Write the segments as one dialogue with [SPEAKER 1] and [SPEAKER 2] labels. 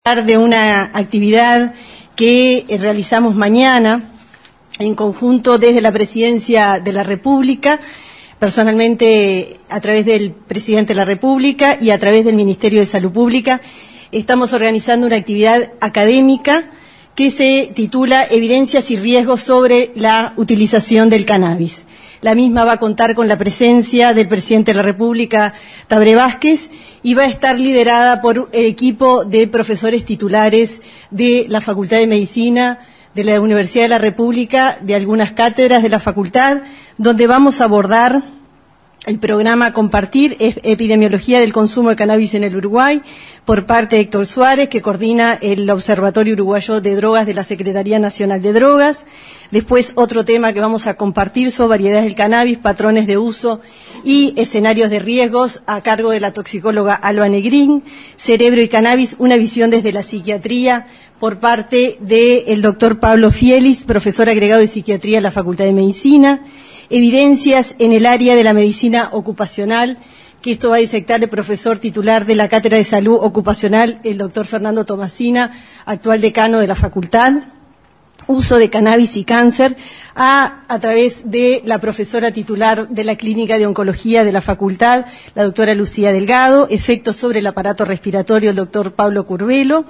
[SPEAKER 1] De una actividad que realizamos mañana en conjunto desde la Presidencia de la República, personalmente a través del Presidente de la República y a través del Ministerio de Salud Pública. Estamos organizando una actividad académica que se titula Evidencias y riesgos sobre la utilización del cannabis. La misma va a contar con la presencia del Presidente de la República, Tabaré Vázquez, y va a estar liderada por el equipo de profesores titulares de la Facultad de Medicina, de la Universidad de la República, de algunas cátedras de la facultad, donde vamos a abordar el programa Compartir Epidemiología del Consumo de Cannabis en el Uruguay, por parte de Héctor Suárez, que coordina el Observatorio Uruguayo de Drogas de la Secretaría Nacional de Drogas. Después, otro tema que vamos a compartir son variedades del cannabis, patrones de uso y escenarios de riesgos, a cargo de la toxicóloga Alba Negrín. Cerebro y cannabis, una visión desde la psiquiatría, por parte del doctor Pablo Fielis, profesor agregado de psiquiatría en la Facultad de Medicina. Evidencias en el área de la medicina ocupacional, que esto va a disectar el profesor titular de la Cátedra de Salud Ocupacional, el doctor Fernando Tomasina, actual decano de la facultad. Uso de cannabis y cáncer, a través de la profesora titular de la Clínica de Oncología de la facultad, la doctora Lucía Delgado. Efectos sobre el aparato respiratorio, el doctor Pablo Curvelo.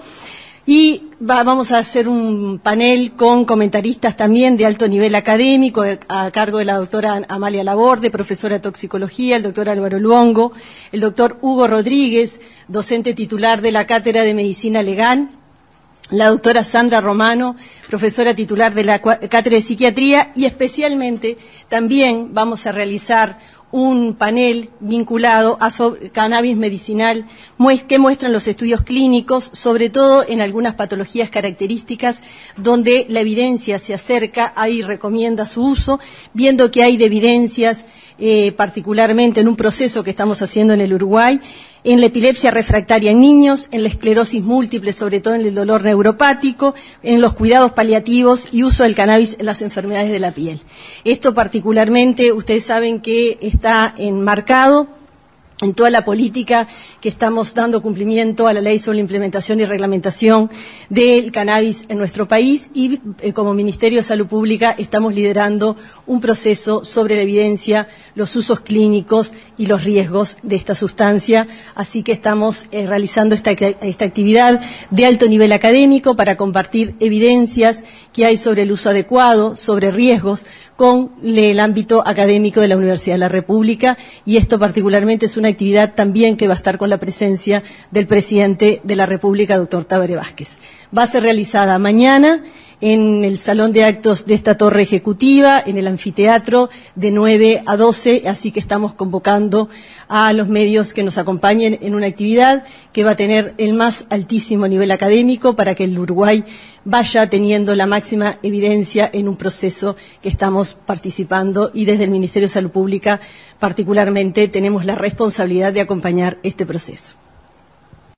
[SPEAKER 1] Y vamos a hacer un panel con comentaristas también de alto nivel académico, a cargo de la doctora Amalia Laborde, profesora de toxicología, el doctor Álvaro Luongo, el doctor Hugo Rodríguez, docente titular de la Cátedra de Medicina Legal, la doctora Sandra Romano, profesora titular de la Cátedra de Psiquiatría, y especialmente también vamos a realizar un panel vinculado a cannabis medicinal que muestran los estudios clínicos, sobre todo en algunas patologías características donde la evidencia se acerca y recomienda su uso, viendo que hay de evidencias particularmente en un proceso que estamos haciendo en el Uruguay, en la epilepsia refractaria en niños, en la esclerosis múltiple, sobre todo en el dolor neuropático, en los cuidados paliativos y uso del cannabis en las enfermedades de la piel. Esto particularmente, ustedes saben que está enmarcado en toda la política que estamos dando cumplimiento a la ley sobre la implementación y reglamentación del cannabis en nuestro país, y como Ministerio de Salud Pública estamos liderando un proceso sobre la evidencia, los usos clínicos y los riesgos de esta sustancia. Así que estamos realizando esta actividad de alto nivel académico para compartir evidencias que hay sobre el uso adecuado, sobre riesgos, con el ámbito académico de la Universidad de la República, y esto particularmente es una actividad también que va a estar con la presencia del Presidente de la República, doctor Tabaré Vázquez. Va a ser realizada mañana en el Salón de Actos de esta Torre Ejecutiva, en el anfiteatro, de 9 a 12, así que estamos convocando a los medios que nos acompañen en una actividad que va a tener el más altísimo nivel académico para que el Uruguay vaya teniendo la máxima evidencia en un proceso que estamos participando, y desde el Ministerio de Salud Pública particularmente tenemos la responsabilidad de acompañar este proceso.